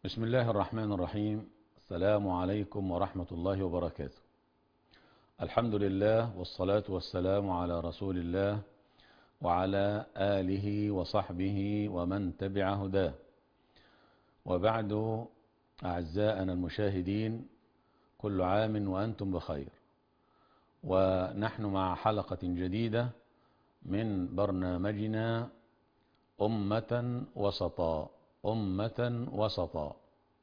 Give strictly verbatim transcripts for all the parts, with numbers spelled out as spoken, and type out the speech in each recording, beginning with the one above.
بسم الله الرحمن الرحيم. السلام عليكم ورحمة الله وبركاته. الحمد لله والصلاة والسلام على رسول الله وعلى آله وصحبه ومن تبع هداه، وبعد. أعزائنا المشاهدين، كل عام وأنتم بخير، ونحن مع حلقة جديدة من برنامجنا أمة وسطا أمة وسطا.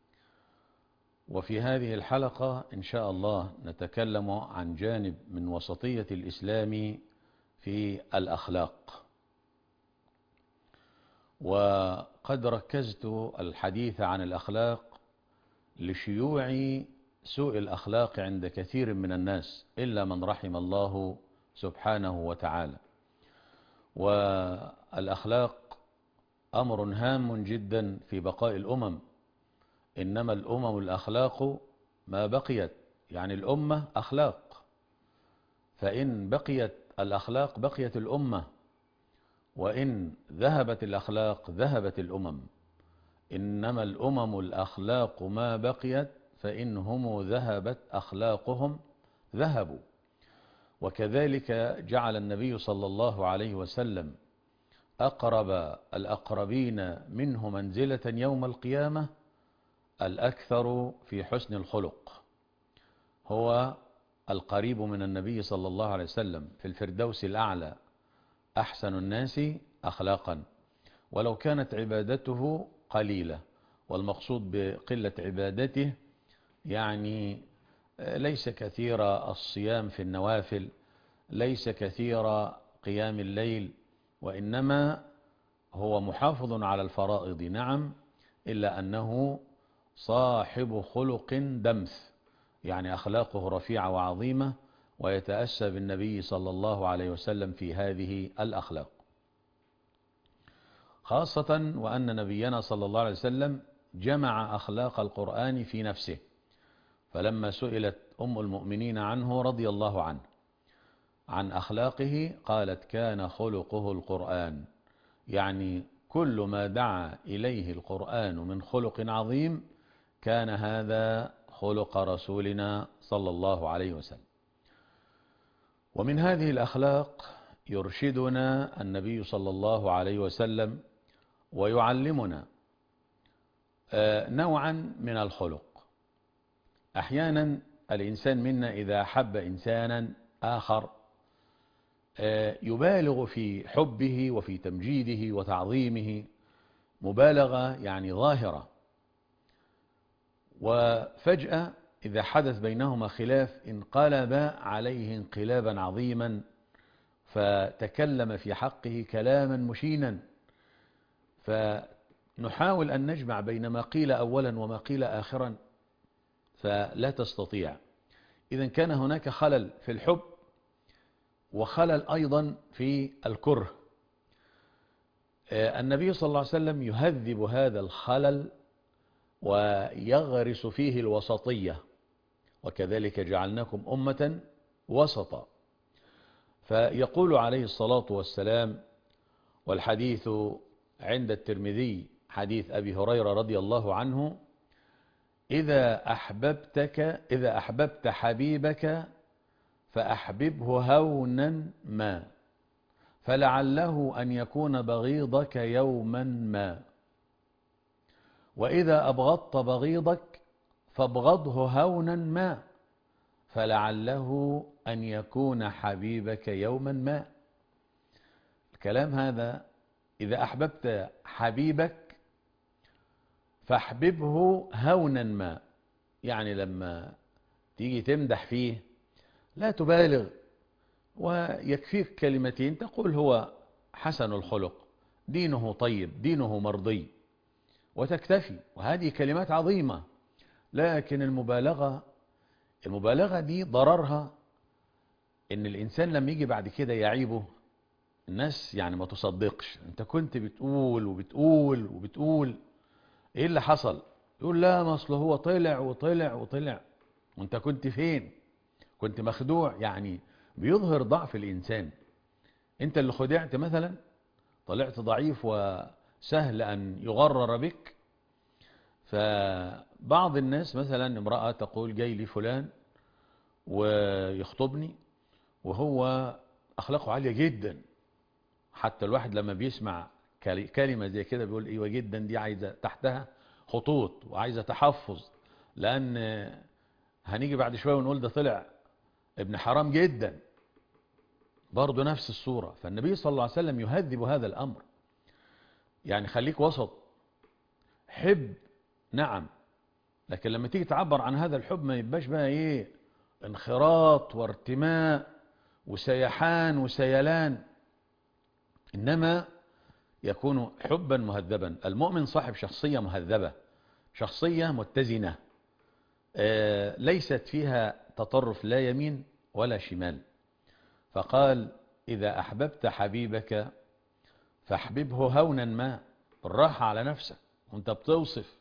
وفي هذه الحلقة إن شاء الله نتكلم عن جانب من وسطية الإسلام في الأخلاق. وقد ركزت الحديث عن الأخلاق لشيوع سوء الأخلاق عند كثير من الناس إلا من رحم الله سبحانه وتعالى. والأخلاق أمر هام جدا في بقاء الأمم، إنما الأمم الأخلاق ما بقيت، يعني الأمة أخلاق، فإن بقيت الأخلاق بقيت الأمة، وإن ذهبت الأخلاق ذهبت الأمم. إنما الأمم الأخلاق ما بقيت، فإنهم ذهبت أخلاقهم ذهبوا. وكذلك جعل النبي صلى الله عليه وسلم أقرب الأقربين منه منزلة يوم القيامة الأكثر في حسن الخلق. هو القريب من النبي صلى الله عليه وسلم في الفردوس الأعلى أحسن الناس أخلاقا، ولو كانت عبادته قليلة. والمقصود بقلة عبادته يعني ليس كثير الصيام في النوافل، ليس كثير قيام الليل، وإنما هو محافظ على الفرائض نعم، إلا أنه صاحب خلق دمث، يعني أخلاقه رفيعة وعظيمة، ويتأسى بالنبي صلى الله عليه وسلم في هذه الأخلاق، خاصة وأن نبينا صلى الله عليه وسلم جمع أخلاق القرآن في نفسه. فلما سئلت أم المؤمنين عنه رضي الله عنه عن أخلاقه قالت: كان خلقه القرآن، يعني كل ما دعا إليه القرآن من خلق عظيم كان هذا خلق رسولنا صلى الله عليه وسلم. ومن هذه الأخلاق يرشدنا النبي صلى الله عليه وسلم ويعلمنا نوعا من الخلق. أحيانا الإنسان منا إذا حب إنسانا آخر يبالغ في حبه وفي تمجيده وتعظيمه مبالغة يعني ظاهرة، وفجأة إذا حدث بينهما خلاف انقلب عليه انقلابا عظيما، فتكلم في حقه كلاما مشينا. فنحاول أن نجمع بين ما قيل أولا وما قيل آخرا فلا تستطيع. إذا كان هناك خلل في الحب وخلل أيضا في الكره. النبي صلى الله عليه وسلم يهذب هذا الخلل ويغرس فيه الوسطية، وكذلك جعلناكم أمة وسطا. فيقول عليه الصلاة والسلام، والحديث عند الترمذي حديث أبي هريرة رضي الله عنه: إذا أحببتك إذا أحببت حبيبك فأحببه هونا ما، فلعله أن يكون بغيضك يوما ما، وإذا أبغضت بغيضك فابغضه هونا ما، فلعله أن يكون حبيبك يوما ما. الكلام هذا: إذا أحببت حبيبك فاحببه هونا ما، يعني لما تيجي تمدح فيه لا تبالغ، ويكفيك كلمتين تقول هو حسن الخلق، دينه طيب، دينه مرضي، وتكتفي. وهذه كلمات عظيمة. لكن المبالغة المبالغة دي ضررها ان الانسان لما يجي بعد كده يعيبه الناس يعني ما تصدقش. انت كنت بتقول وبتقول وبتقول، ايه اللي حصل؟ يقول: لا، ما اصله هو طلع وطلع وطلع، وانت كنت فين؟ كنت مخدوع. يعني بيظهر ضعف الإنسان. انت اللي خدعت مثلا، طلعت ضعيف وسهل أن يغرر بك، فبعض الناس مثلا امرأة تقول جاي لي فلان ويخطبني وهو أخلاقه عالية جدا، حتى الواحد لما بيسمع كلمة زي كده بيقول ايوه جدا دي عايزة تحتها خطوط وعايزة تحفظ، لأن هنيجي بعد شوية ونقول ده طلع ابن حرام جدا، برضه نفس الصورة. فالنبي صلى الله عليه وسلم يهذب هذا الأمر، يعني خليك وسط، حب نعم، لكن لما تيجي تعبر عن هذا الحب ما يبقاش بقى ايه انخراط وارتماء وسيحان وسيلان، إنما يكون حبا مهذبا. المؤمن صاحب شخصية مهذبة، شخصية متزنة، آه ليست فيها تطرف لا يمين ولا شمال. فقال إذا أحببت حبيبك فاحببه هونا ما، بالراحة على نفسك وانت بتوصف،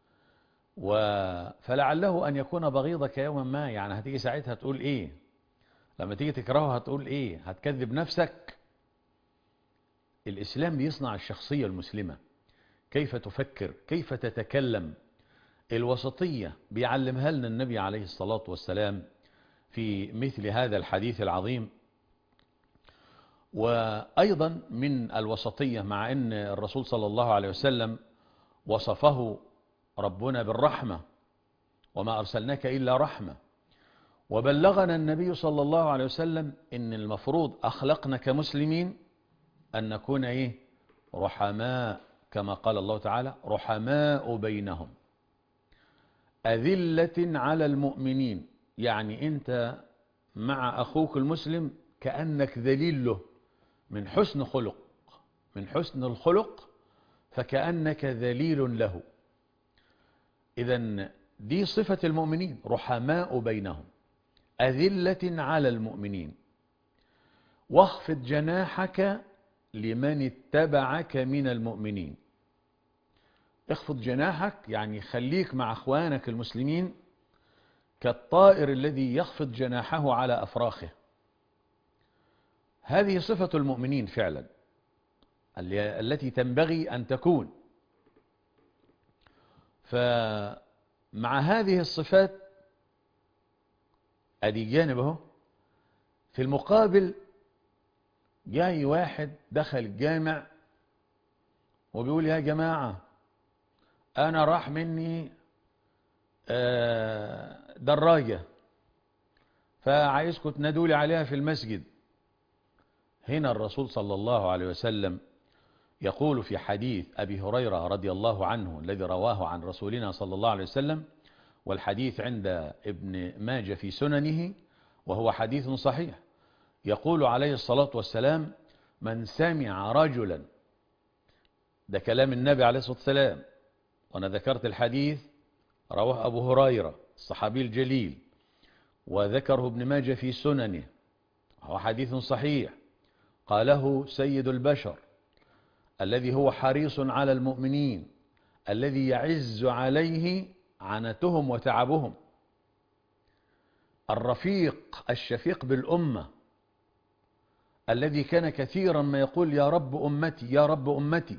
فلعله أن يكون بغيضك يوما ما، يعني هتيجي ساعتها تقول إيه لما تيجي تكرهه، هتقول إيه؟ هتكذب نفسك. الإسلام بيصنع الشخصية المسلمة، كيف تفكر، كيف تتكلم. الوسطية بيعلمها لنا النبي عليه الصلاة والسلام في مثل هذا الحديث العظيم. وأيضا من الوسطية، مع أن الرسول صلى الله عليه وسلم وصفه ربنا بالرحمة، وما أرسلناك إلا رحمة، وبلغنا النبي صلى الله عليه وسلم أن المفروض أخلقنا كمسلمين أن نكون إيه؟ رحماء، كما قال الله تعالى رحماء بينهم أذلة على المؤمنين، يعني أنت مع أخوك المسلم كأنك ذليل له، من حسن خلق، من حسن الخلق فكأنك ذليل له. إذن دي صفة المؤمنين، رحماء بينهم أذلة على المؤمنين، واخفض جناحك لمن اتبعك من المؤمنين. اخفض جناحك يعني خليك مع اخوانك المسلمين كالطائر الذي يخفض جناحه على أفراخه. هذه صفة المؤمنين فعلا التي تنبغي أن تكون. فمع هذه الصفات ادي جانبه. في المقابل جاي واحد دخل الجامع وبيقول يا جماعة أنا راح مني دراجة فعايزكم تنادولي عليها في المسجد. هنا الرسول صلى الله عليه وسلم يقول في حديث أبي هريرة رضي الله عنه الذي رواه عن رسولنا صلى الله عليه وسلم، والحديث عند ابن ماجه في سننه وهو حديث صحيح، يقول عليه الصلاة والسلام من سمع رجلا، ده كلام النبي عليه الصلاة والسلام، وأنا ذكرت الحديث رواه أبو هريرة الصحابي الجليل، وذكره ابن ماجه في سننه، هو حديث صحيح قاله سيد البشر الذي هو حريص على المؤمنين، الذي يعز عليه عنتهم وتعبهم، الرفيق الشفيق بالأمة، الذي كان كثيرا ما يقول يا رب أمتي يا رب أمتي.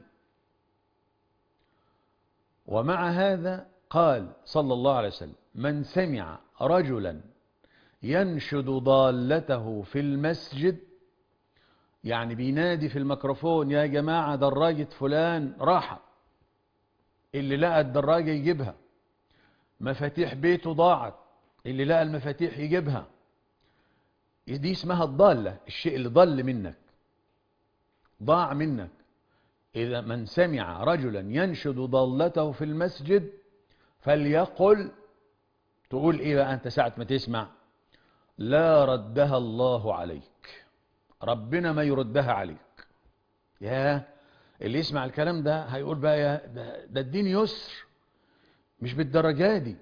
ومع هذا قال صلى الله عليه وسلم من سمع رجلا ينشد ضالته في المسجد، يعني بينادي في الميكروفون يا جماعة دراجة فلان راحة، اللي لقى الدراجة يجيبها، مفاتيح بيته ضاعت، اللي لقى المفاتيح يجيبها. دي اسمها الضالة، الشيء اللي ضل منك ضاع منك. إذا من سمع رجلا ينشد ضالته في المسجد فليقل، تقول إيه بقى أنت ساعة ما تسمع؟ لا ردها الله عليك، ربنا ما يردها عليك. يا اللي يسمع الكلام ده هيقول بقى يا ده, ده الدين يسر، مش بالدرجة دي.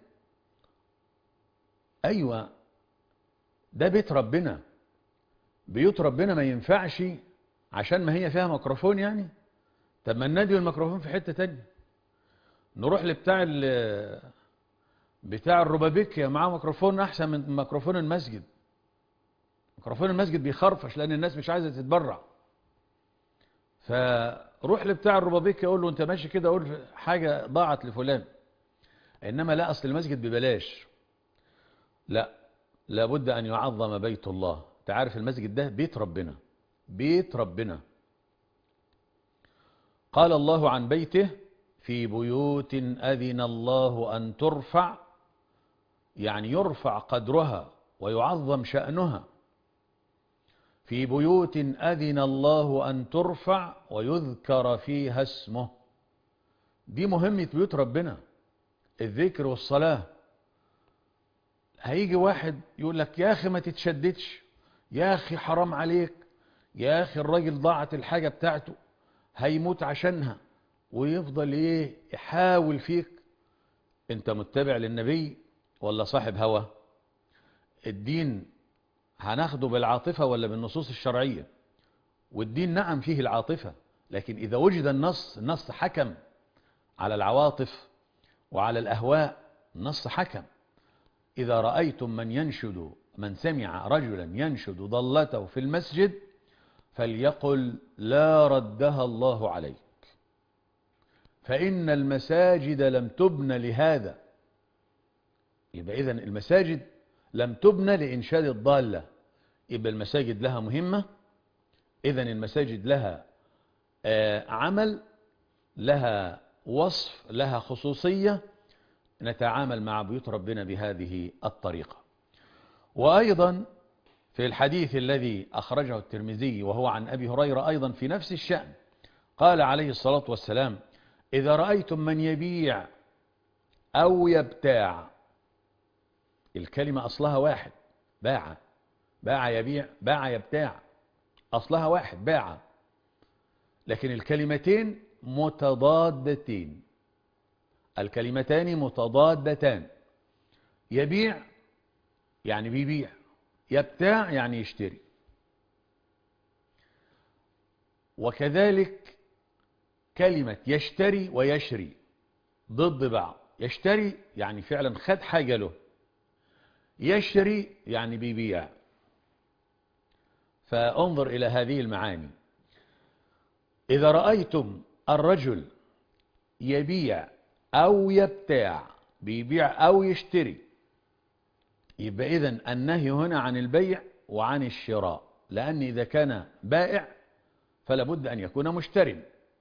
أيوة ده بيت ربنا، بيوت ربنا ما ينفعش عشان ما هي فيها ميكروفون يعني. طب ما النادي والميكروفون في حتة تانية، نروح لبتاع بتاع الربابيكيا معاه ميكروفون احسن من ميكروفون المسجد. ميكروفون المسجد بيخرفش لان الناس مش عايزة تتبرع، فروح لبتاع الربابيكيا يقول له انت ماشي كده قول حاجة ضاعت لفلان، إنما لا، أصل المسجد ببلاش، لا، لابد أن يعظم بيت الله. تعرف المسجد ده بيت ربنا، بيت ربنا. قال الله عن بيته: في بيوت أذن الله أن ترفع، يعني يرفع قدرها ويعظم شأنها. في بيوت أذن الله أن ترفع ويذكر فيها اسمه. دي مهمة بيوت ربنا، الذكر والصلاة. هيجي واحد يقول لك: يا أخي ما تتشددش، يا أخي حرام عليك، يا أخي الراجل ضاعت الحاجة بتاعته هيموت عشانها، ويفضل ايه يحاول فيك. انت متبع للنبي ولا صاحب هوى؟ الدين هناخده بالعاطفة ولا بالنصوص الشرعية؟ والدين نعم فيه العاطفة، لكن إذا وجد النص، النص حكم على العواطف وعلى الأهواء، النص حكم. إذا رأيتم من ينشد، من سمع رجلا ينشد ضلته في المسجد فليقل: لا ردها الله عليك، فإن المساجد لم تبن لهذا. يبقى إذن المساجد لم تبن لإنشاد الضالة، يبقى المساجد لها مهمة. إذن المساجد لها آه عمل، لها وصف، لها خصوصية. نتعامل مع بيوت ربنا بهذه الطريقة. وأيضا في الحديث الذي أخرجه الترمذي وهو عن أبي هريرة أيضا في نفس الشأن، قال عليه الصلاة والسلام: إذا رأيتم من يبيع أو يبتاع، الكلمة أصلها واحد، باع، باع يبيع، باع يبتاع، أصلها واحد، باع، لكن الكلمتين متضادتين، الكلمتان متضادتان. يبيع يعني بيبيع، يبتاع يعني يشتري. وكذلك كلمة يشتري ويشري ضد بعض. يشتري يعني فعلا خد حاجة له، يشري يعني بيبيع. فانظر إلى هذه المعاني. إذا رأيتم الرجل يبيع أو يبتاع، بيبيع أو يشتري، يبقى إذن النهي هنا عن البيع وعن الشراء، لأن إذا كان بائع فلا بد أن يكون مشتري.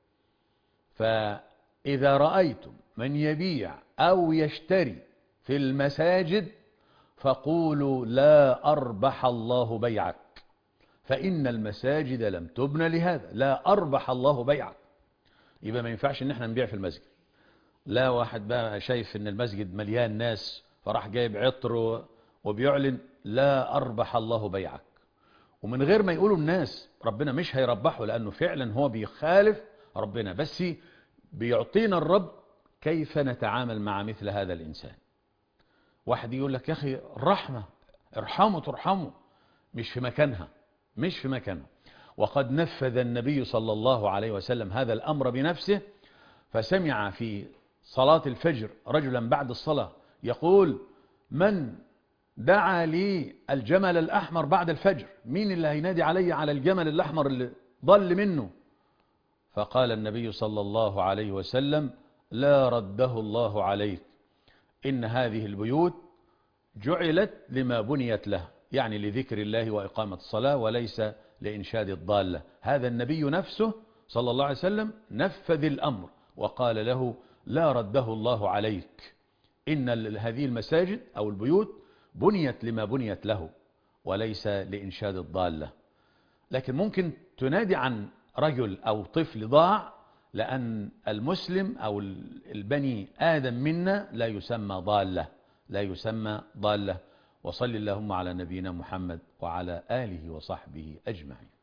فإذا رأيتم من يبيع أو يشتري في المساجد فقولوا: لا أربح الله بيعك، فإن المساجد لم تبن لهذا. لا أربح الله بيعك. يبقى ما ينفعش إن احنا نبيع في المسجد. لا، واحد بقى شايف إن المسجد مليان ناس فراح جايب عطر وبيعلن: لا أربح الله بيعك. ومن غير ما يقولوا الناس، ربنا مش هيربحه، لأنه فعلا هو بيخالف ربنا، بس بيعطينا الرب كيف نتعامل مع مثل هذا الإنسان. واحد يقول لك: يا أخي الرحمة، ارحمه ترحمه، مش في مكانها، مش في مكانها. وقد نفذ النبي صلى الله عليه وسلم هذا الأمر بنفسه، فسمع في صلاة الفجر رجلا بعد الصلاة يقول: من دعا لي الجمل الأحمر بعد الفجر؟ مين اللي هينادي علي على الجمل الأحمر اللي ضل منه؟ فقال النبي صلى الله عليه وسلم: لا رده الله عليك، إن هذه البيوت جعلت لما بنيت له، يعني لذكر الله وإقامة الصلاة وليس لإنشاد الضالة. هذا النبي نفسه صلى الله عليه وسلم نفذ الأمر وقال له: لا رده الله عليك، إن هذه المساجد أو البيوت بنيت لما بنيت له وليس لإنشاد الضالة. لكن ممكن تنادي عن رجل أو طفل ضاع، لأن المسلم أو البني آدم منا لا يسمى ضالة، لا يسمى ضالة. وصل اللهم على نبينا محمد وعلى آله وصحبه أجمعين.